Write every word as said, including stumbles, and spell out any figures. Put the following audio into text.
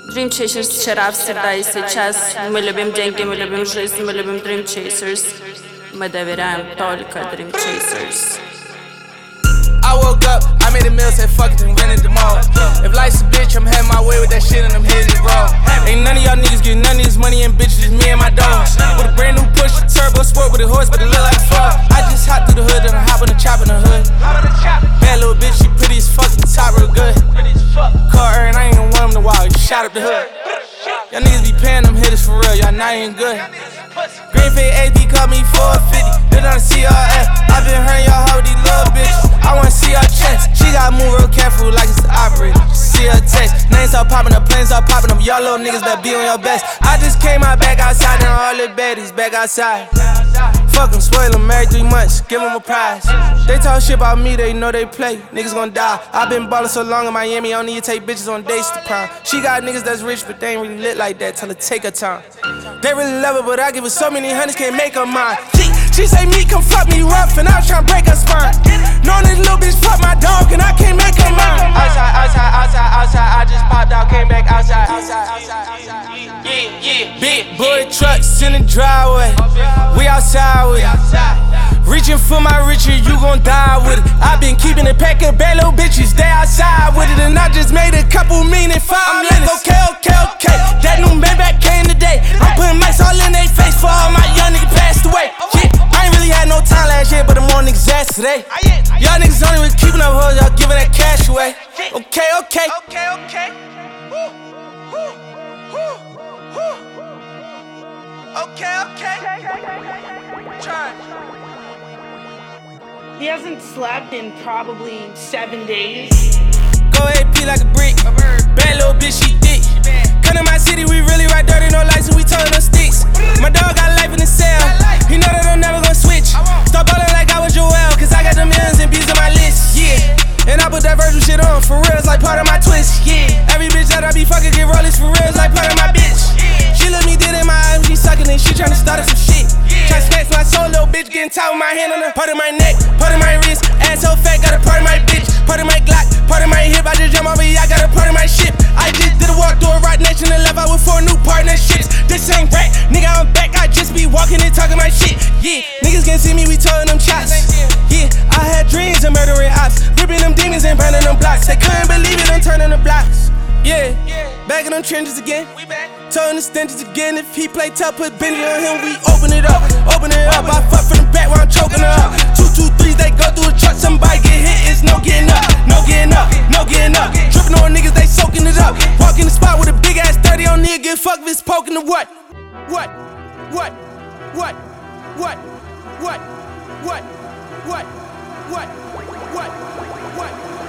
Dream Chasers вчера, всегда и сейчас. Мы любим деньги, мы любим жизнь, мы любим Dream Chasers. Мы доверяем только Dream Chasers. I woke up, I made a meal, said fuck it and rented the mall. If life's a bitch, I'm having my way with that shit and I'm hitting it raw. Ain't none of y'all niggas getting none of this money and bitches, me and my dogs. With a brand new push, turbo sport with a horse, but it look like a frog. I just hop through the hood, then I hop on the chop in the hood. Bad little bitch, she pretty as fuck, and the top real good. Caught her and I ain't even want him to walk, shot up the hood. Y'all niggas be paying them hitters for real, y'all not even good. Greenfield A B called me four fifty, then on the C R S. I been hurting y'all hard with these little bitches. I wanna see her chest. She gotta move real careful like it's the operator. See her text. Names start popping up, planes start popping up. Y'all little niggas better be on your best. I just came out back outside, and all the baddies back outside. Fuck em, spoil em, every three months, give em a prize. They talk shit about me, they know they play. Niggas gon' die. I been ballin' so long in Miami, I don't need to take bitches on dates to prime. She got niggas that's rich, but they ain't really lit like that. Tell her take her time. They really love her, but I give her so many hundreds, can't make her mine. She, she say me, come fuck me rough, and I was tryna break her spine. Knowin' this little bitch fuck my dog, and I can't make her mine. Outside, outside, outside, outside, I just popped out, came back outside. Outside, outside, outside, outside. Yeah, yeah, big boy trucks in the driveway. We outside with it. Reaching for my riches, you gon' die with it. I been keeping it packed of bad little bitches, they outside with it. And I just made a couple mean in five I'm minutes. Like, okay, okay, okay. That new Maybach came today. I'm putting mics all in they face for all my young niggas passed away. Yeah, I ain't really had no time last year, but I'm on niggas ass today. Y'all niggas only was keeping up hoes, y'all giving that cash away. Okay, okay. Okay, okay. Okay, okay. Try. He hasn't slept in probably seven days. Go A P like a brick. Bad little bitch, she thick. Come to my city, we really ride dirty, no lights, and we toting no sticks. My dog got life in the cell. He know that I'm never gonna switch. Start ballin' like I was Joel, cause I got the millions and B's on my list. Yeah. And I put that Virgil shit on, for real, it's like part of my twist. Yeah. Every bitch that I be fucking get rollers, for real, it's like part of my bitch. She let me dead in my eyes, she sucking and she tryna start up some shit. Try to snatch my soul, little bitch, getting tight with my hand on her. Part of my neck, part of my wrist, ass so fat, got a part of my bitch. Part of my Glock, part of my hip, I just jump over here, I got a part of my ship. I just did a walk through a rock nation and left out with four new partnerships. This ain't rap, nigga, I'm back, I just be walking and talking my shit. Yeah, niggas can see me, we toting them shots. Yeah, I had dreams of murdering ops, ripping them demons and burning them blocks. They couldn't believe it, I'm turning the blocks. Yeah, back in them trenches again. Toting the stenches again. If he play tough, put Benny on him, we open it up. Open it up, I fuck from the back while I'm choking her up. Two, two, threes, they go through the truck. Somebody get hit, it's no getting up. No getting up, no getting up. Tripping on niggas, they soaking it up. Walk in the spot with a big ass thirty on nigga, get fucked if it's poking the what? What? What? What? What? What? What? What? What? What? What?